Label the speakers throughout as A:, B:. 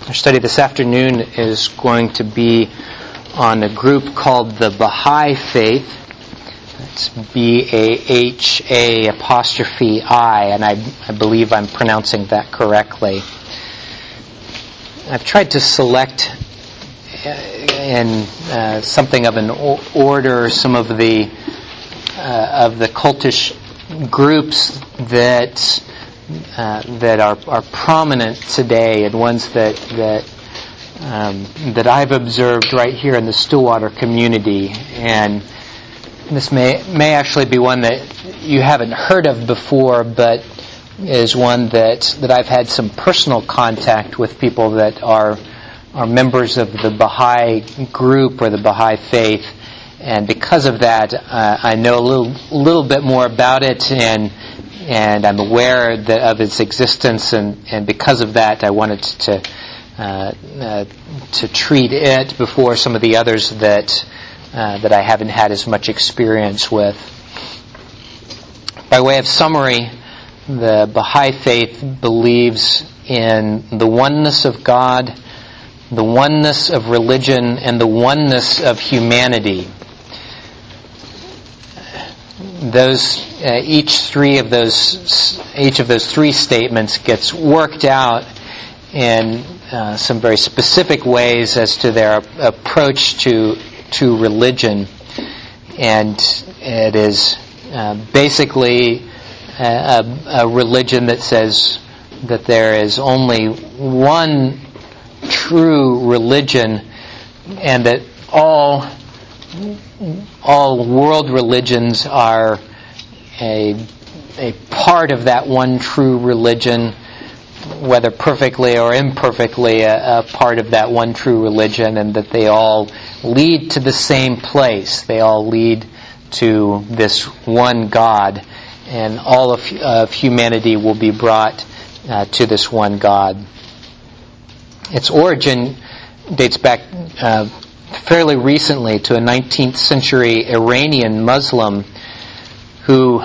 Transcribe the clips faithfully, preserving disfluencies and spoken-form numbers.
A: Our study this afternoon is going to be on a group called the Baha'i Faith. It's B A H A apostrophe I, and I, I believe I'm pronouncing that correctly. I've tried to select in uh, something of an order some of the uh, of the cultish groups that uh, that are, are prominent today, and ones that that um, that I've observed right here in the Stillwater community. And this may may actually be one that you haven't heard of before, but is one that, that I've had some personal contact with people that are are members of the Baha'i group or the Baha'i faith, and because of that, uh, I know a little little bit more about it, and and I'm aware that of its existence, and, and because of that, I wanted to uh, uh, to treat it before some of the others that uh, that I haven't had as much experience with. By way of summary, the Baha'i faith believes in the oneness of God, the oneness of religion, and the oneness of humanity. Those, uh, each three of those, each of those three statements gets worked out in uh, some very specific ways as to their approach to to religion, and it is uh, basically A, a religion that says that there is only one true religion, and that all all world religions are a a part of that one true religion, whether perfectly or imperfectly a, a part of that one true religion, and that they all lead to the same place. They all lead to this one God, and all of, of humanity will be brought uh, to this one God. Its origin dates back uh, fairly recently to a nineteenth century Iranian Muslim who,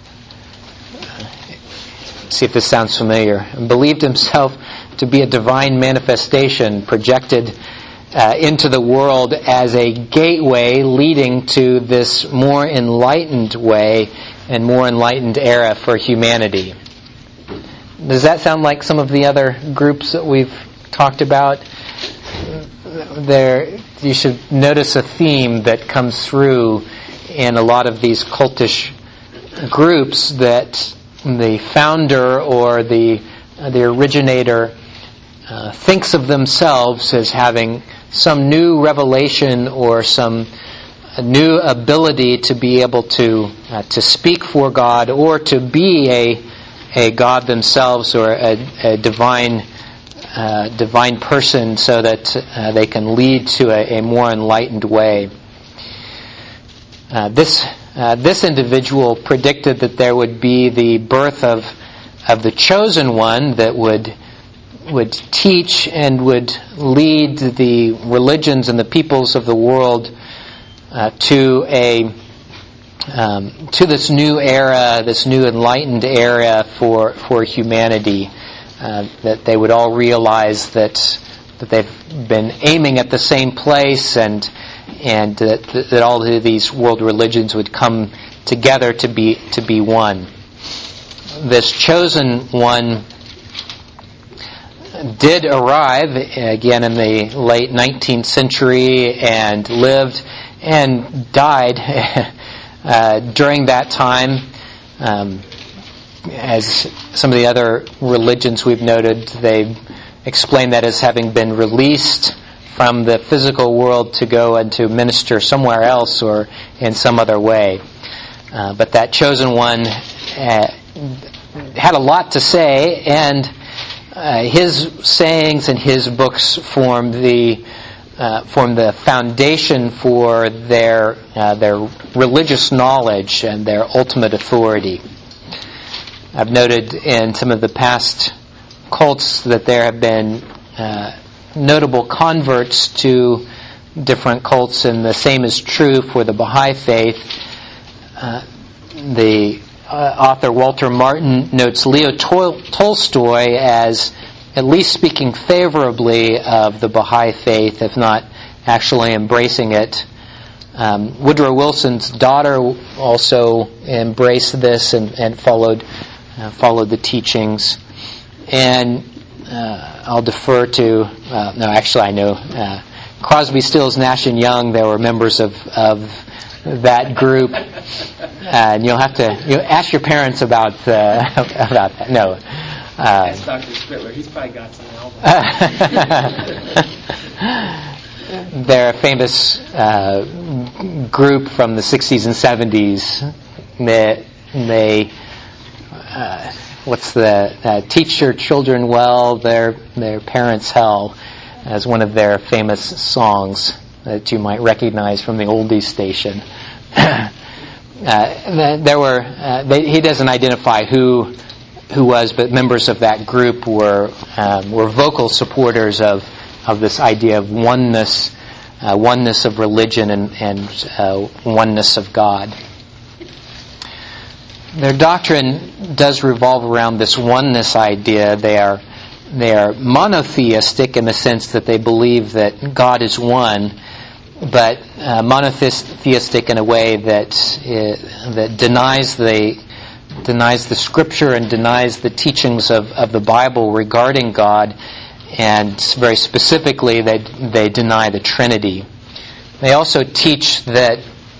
A: see if this sounds familiar, believed himself to be a divine manifestation projected uh, into the world as a gateway leading to this more enlightened way and more enlightened era for humanity. Does that sound like some of the other groups that we've talked about? There, you should notice a theme that comes through in a lot of these cultish groups, that the founder or the the originator uh, thinks of themselves as having some new revelation or some a new ability to be able to uh, to speak for God, or to be a a God themselves, or a, a divine uh, divine person, so that uh, they can lead to a, a more enlightened way. Uh, this uh, this individual predicted that there would be the birth of of the chosen one that would would teach and would lead the religions and the peoples of the world Uh, to a um, to this new era, this new enlightened era for for humanity. Uh, that they would all realize that that they've been aiming at the same place, and and that that all of these world religions would come together to be to be one. This chosen one did arrive again in the late nineteenth century and lived and died uh, during that time. Um, as some of the other religions we've noted, they explain that as having been released from the physical world to go and to minister somewhere else or in some other way. Uh, but that chosen one uh, had a lot to say, and uh, his sayings and his books formed the Uh, form the foundation for their uh, their religious knowledge and their ultimate authority. I've noted in some of the past cults that there have been uh, notable converts to different cults, and the same is true for the Baha'i faith. Uh, the uh, author Walter Martin notes Leo Tol- Tolstoy as at least speaking favorably of the Baha'i faith, if not actually embracing it. Um, Woodrow Wilson's daughter also embraced this and, and followed uh, followed the teachings. And uh, I'll defer to uh, no, actually I know uh, Crosby, Stills, Nash and Young. They were members of of that group, uh, and you'll have to you know, ask your parents about uh, about that. No, uh,
B: ask Doctor Spitler. He's probably got some albums.
A: They're a famous uh, group from the sixties and seventies. They, they uh, what's the uh, teach your children well, their their parents hell, as one of their famous songs that you might recognize from the oldies station. uh, there were uh, they, he doesn't identify who who was, but members of that group were um, were vocal supporters of. of this idea of oneness, uh, oneness of religion and, and uh, oneness of God. Their doctrine does revolve around this oneness idea. They are they are monotheistic in the sense that they believe that God is one, but uh, monotheistic in a way that uh, that denies the denies the Scripture and denies the teachings of, of the Bible regarding God. And very specifically, they they deny the Trinity. They also teach that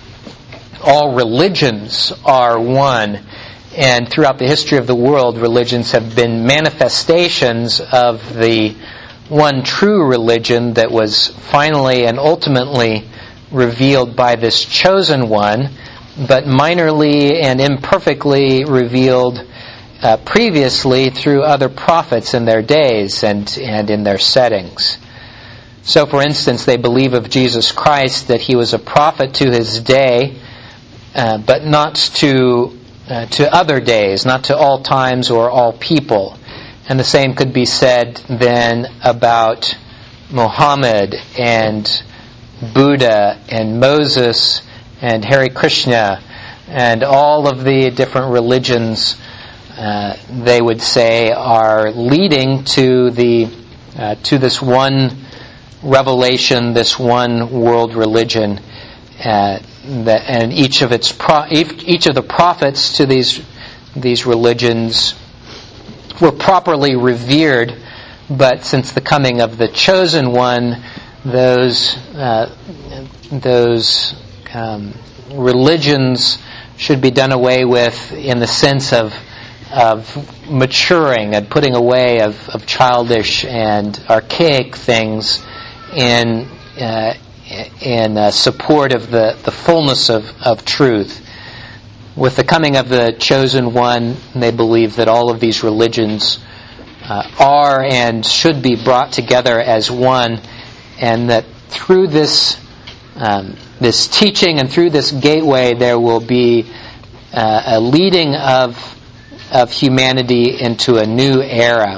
A: all religions are one, and throughout the history of the world, religions have been manifestations of the one true religion that was finally and ultimately revealed by this chosen one, but minorly and imperfectly revealed Uh, previously through other prophets in their days and, and in their settings. So, for instance, they believe of Jesus Christ that he was a prophet to his day, uh, but not to uh, to other days, not to all times or all people. And the same could be said then about Muhammad and Buddha and Moses and Hare Krishna and all of the different religions. Uh, they would say are leading to the uh, to this one revelation, this one world religion, uh, that, and each of its pro- each of the prophets to these these religions were properly revered, but since the coming of the chosen one, those uh, those um, religions should be done away with in the sense of of maturing and putting away of, of childish and archaic things in uh, in uh, support of the, the fullness of, of truth. With the coming of the chosen one, they believe that all of these religions uh, are and should be brought together as one, and that through this um, this teaching and through this gateway there will be uh, a leading of of humanity into a new era.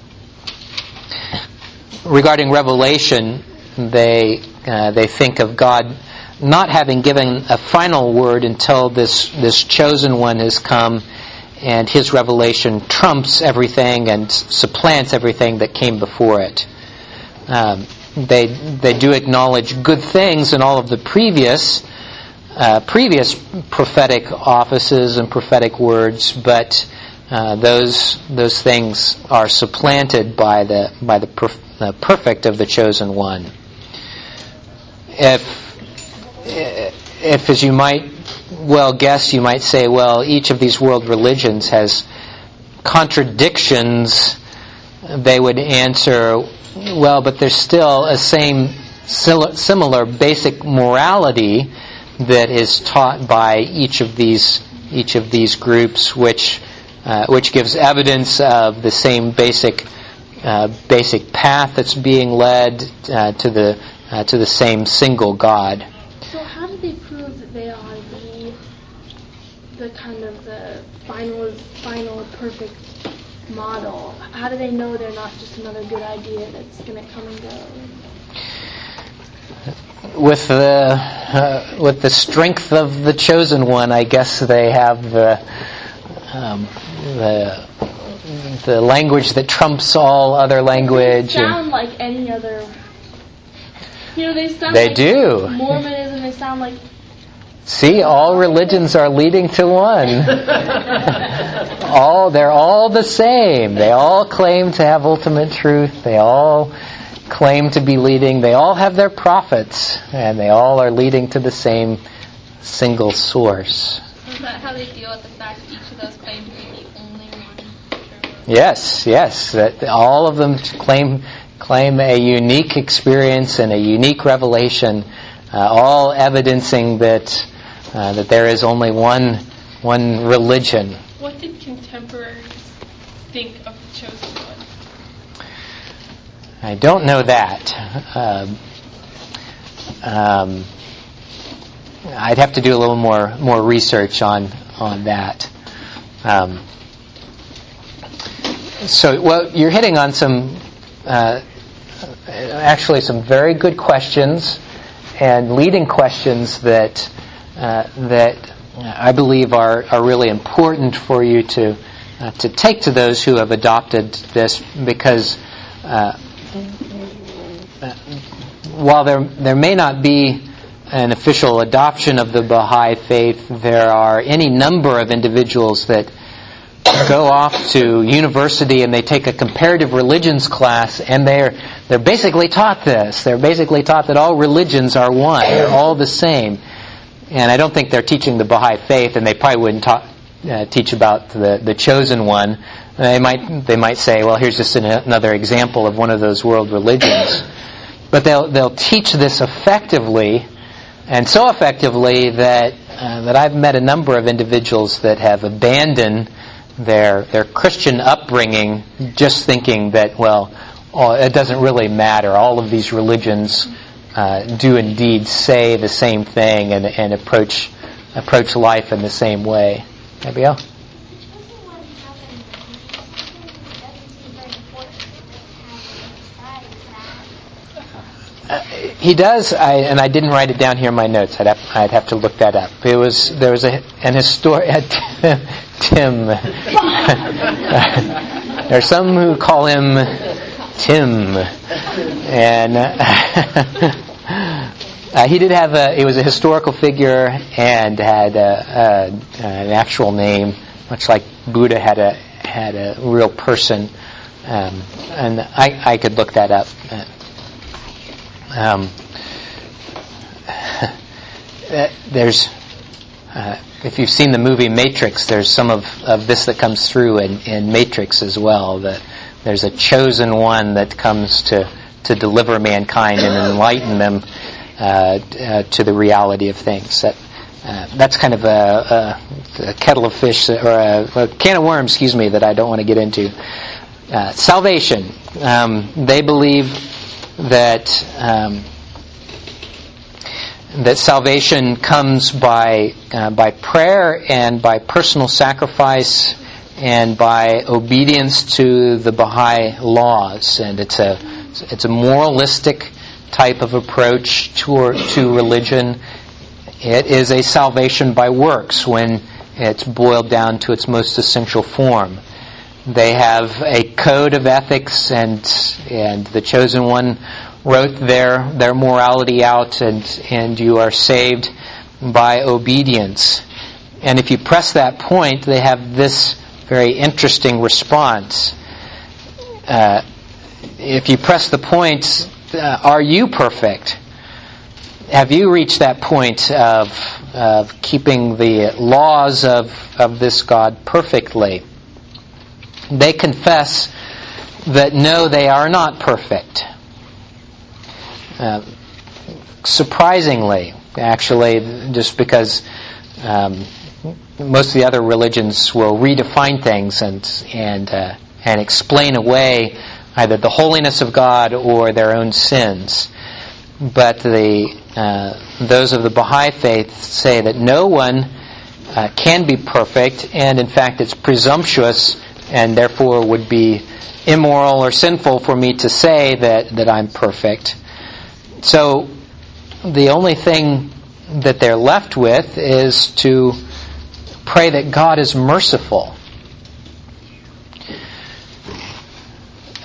A: Regarding Revelation, they uh, they think of God not having given a final word until this this chosen one has come, and his revelation trumps everything and supplants everything that came before it. Um, they they do acknowledge good things in all of the previous uh, previous prophetic offices and prophetic words, but uh, those those things are supplanted by the by the, perf- the perfect of the chosen one. If if as you might well guess, you might say, well, each of these world religions has contradictions. They would answer, well, but there's still a same similar basic morality that is taught by each of these each of these groups, which uh, which gives evidence of the same basic uh, basic path that's being led uh, to the uh, to the same single God.
C: So how do they prove that they are the the kind of the final final perfect model? How do they know they're not just another good idea that's going to come and go?
A: With the uh, with the strength of the chosen one, I guess they have the um, the the language that trumps all other language.
C: They sound like any other. You know, they sound
A: They
C: like
A: do.
C: Mormonism. They sound like.
A: See, all religions are leading to one. all they're all the same. They all claim to have ultimate truth. They all claim to be leading. They all have their prophets, and they all are leading to the same single source.
D: Is that how they deal with the fact that each of those claim to be the only one true?
A: Yes, yes. That all of them claim claim a unique experience and a unique revelation, uh, all evidencing that uh, that there is only one one religion.
D: What did contemporaries think of the chosen one?
A: I don't know that. Um, um, I'd have to do a little more more research on on that. Um, so, well, you're hitting on some, uh, actually, some very good questions and leading questions that uh, that I believe are are really important for you to uh, to take to those who have adopted this, because uh, while there there may not be an official adoption of the Baha'i faith, there are any number of individuals that go off to university and they take a comparative religions class, and they're they're basically taught this. They're basically taught that all religions are one, they're all the same. And I don't think they're teaching the Baha'i faith, and they probably wouldn't ta- uh, teach about the, the chosen one. They might they might say, well, here's just an, another example of one of those world religions. But they'll they'll teach this effectively, and so effectively that uh, that I've met a number of individuals that have abandoned their their Christian upbringing, just thinking that, well, oh, it doesn't really matter. All of these religions uh, do indeed say the same thing and and approach approach life in the same way. Abiel? Uh, he does, I, and I didn't write it down here in my notes. I'd have, I'd have to look that up. It was there was a, an historian, Tim. There are some who call him Tim, and uh, uh, he did have a. He was a historical figure and had a, a, an actual name, much like Buddha had a had a real person, um, and I I could look that up. Uh, Um, there's, uh, if you've seen the movie Matrix, there's some of, of this that comes through in, in Matrix as well. That there's a chosen one that comes to, to deliver mankind and enlighten them uh, uh, to the reality of things. That uh, that's kind of a, a, a kettle of fish, or a, a can of worms, excuse me, that I don't want to get into. Uh, salvation. Um, they believe that um, that salvation comes by uh, by prayer and by personal sacrifice and by obedience to the Baha'i laws, and it's a it's a moralistic type of approach to to religion. It is a salvation by works when it's boiled down to its most essential form. They have a code of ethics, and and the chosen one wrote their their morality out, and and you are saved by obedience. And if you press that point, they have this very interesting response. Uh, if you press the point, uh, are you perfect? Have you reached that point of of keeping the laws of of this God perfectly? They confess that no, they are not perfect. Uh, surprisingly, actually, just because um, most of the other religions will redefine things and and uh, and explain away either the holiness of God or their own sins. But the uh, those of the Baha'i faith say that no one uh, can be perfect, and in fact, it's presumptuous and therefore would be immoral or sinful for me to say that, that I'm perfect. So the only thing that they're left with is to pray that God is merciful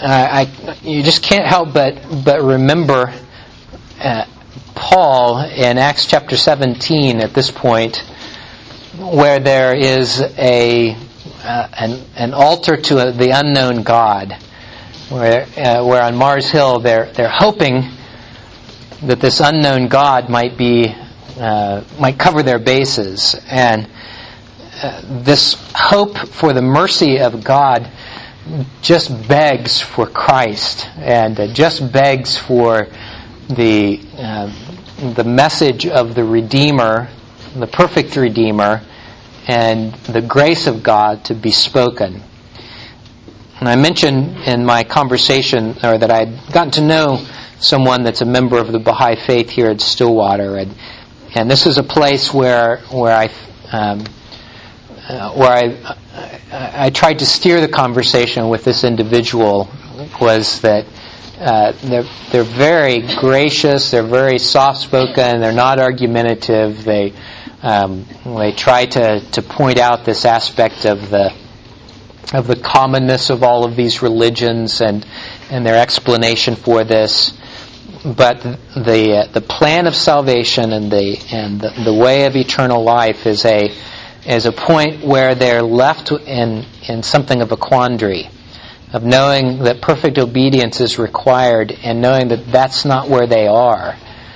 A: I, I you just can't help but but remember uh, Paul in Acts chapter seventeen at this point, where there is a uh, an, an altar to a, the unknown God, where uh, where on Mars Hill they're they're hoping that this unknown God might be uh, might cover their bases, and uh, this hope for the mercy of God just begs for Christ, and uh, just begs for the uh, the message of the Redeemer, the perfect Redeemer, and the grace of God to be spoken. And I mentioned in my conversation, or that I'd gotten to know someone that's a member of the Baha'i faith here at Stillwater, and and this is a place where where I um, uh, where I, I I tried to steer the conversation with this individual was that uh, they're they're very gracious, they're very soft spoken, they're not argumentative. They um, they try to to point out this aspect of the of the commonness of all of these religions and and their explanation for this. But the uh, the plan of salvation and the and the, the way of eternal life is a is a point where they're left in in something of a quandary, of knowing that perfect obedience is required and knowing that that's not where they are,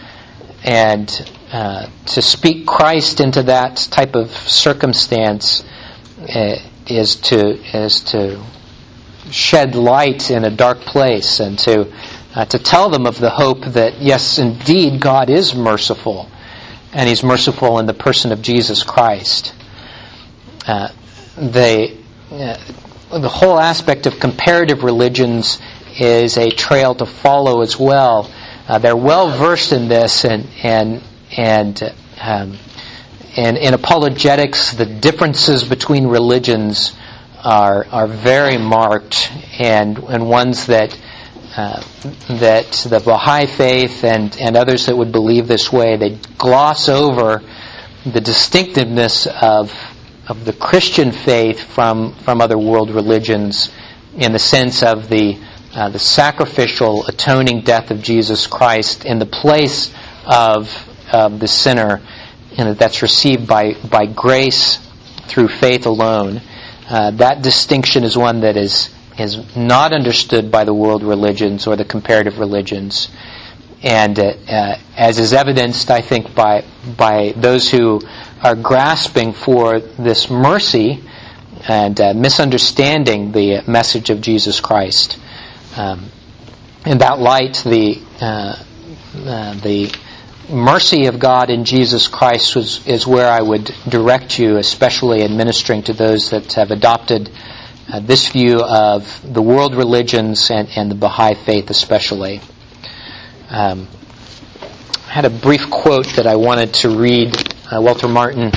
A: and uh, to speak Christ into that type of circumstance uh, is to is to shed light in a dark place and to. Uh, to tell them of the hope that, yes, indeed, God is merciful, and He's merciful in the person of Jesus Christ. Uh, they, uh, the whole aspect of comparative religions is a trail to follow as well. Uh, they're well versed in this, and and and um, and in apologetics, the differences between religions are are very marked, and and ones that. Uh, that the Baha'i faith and, and others that would believe this way, they gloss over the distinctiveness of of the Christian faith from, from other world religions in the sense of the uh, the sacrificial atoning death of Jesus Christ in the place of um, the sinner, and that's received by, by grace through faith alone. Uh, that distinction is one that is is not understood by the world religions or the comparative religions, and uh, uh, as is evidenced, I think, by by those who are grasping for this mercy and uh, misunderstanding the message of Jesus Christ. Um, in that light, the uh, uh, the mercy of God in Jesus Christ was, is where I would direct you, especially in ministering to those that have adopted Uh, this view of the world religions and, and the Baha'i faith especially. Um, I had a brief quote that I wanted to read. Uh, Walter Martin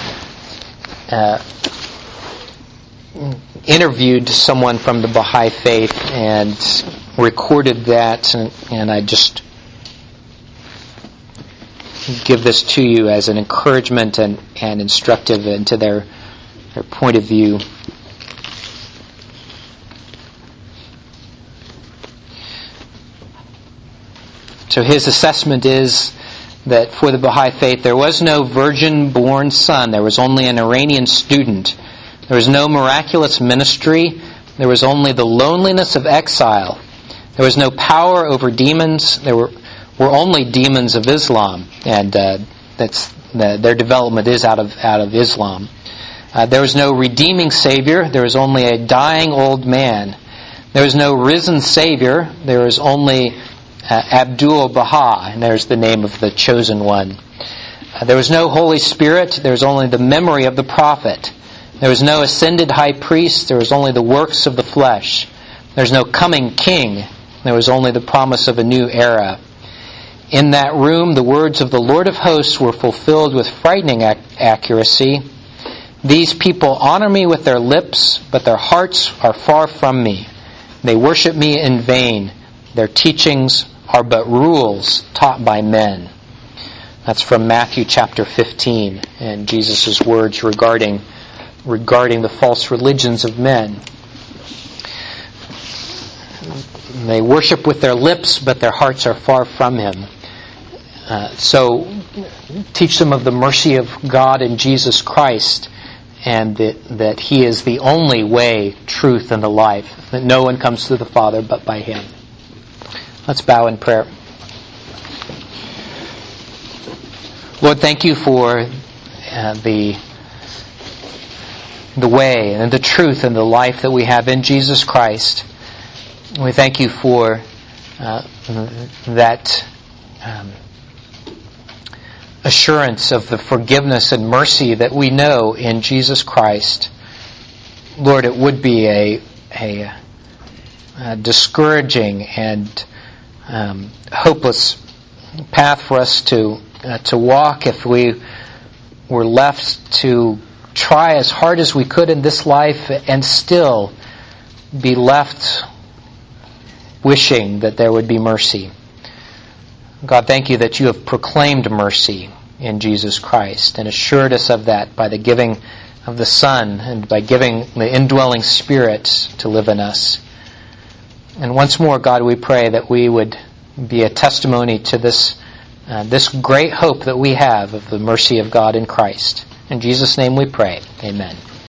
A: uh, interviewed someone from the Baha'i faith and recorded that, and, and I just give this to you as an encouragement and, and instructive into their, their point of view. So his assessment is that for the Baha'i faith, there was no virgin-born son. There was only an Iranian student. There was no miraculous ministry. There was only the loneliness of exile. There was no power over demons. There were, were only demons of Islam, and uh, that's the, their development is out of out of Islam. Uh, there was no redeeming Savior. There was only a dying old man. There was no risen Savior. There was only Uh, Abdul Baha, and there's the name of the chosen one. Uh, there was no Holy Spirit. There was only the memory of the prophet. There was no ascended high priest. There was only the works of the flesh. There was no coming king. There was only the promise of a new era. In that room, the words of the Lord of hosts were fulfilled with frightening ac- accuracy. These people honor me with their lips, but their hearts are far from me. They worship me in vain. Their teachings are but rules taught by men. That's from Matthew chapter fifteen, and Jesus' words regarding regarding the false religions of men. they worship with their lips, but their hearts are far from Him. Uh, so teach them of the mercy of God in Jesus Christ, and that, that He is the only way, truth, and the life, that no one comes to the Father but by Him. Let's bow in prayer. Lord, thank You for uh, the the way and the truth and the life that we have in Jesus Christ. We thank You for uh, that um, assurance of the forgiveness and mercy that we know in Jesus Christ. Lord, it would be a, a, a discouraging and um, hopeless path for us to uh, to walk if we were left to try as hard as we could in this life and still be left wishing that there would be mercy. God, thank You that You have proclaimed mercy in Jesus Christ and assured us of that by the giving of the Son and by giving the indwelling Spirit to live in us. And once more, God, we pray that we would be a testimony to this uh, this great hope that we have of the mercy of God in Christ. In Jesus' name we pray. Amen.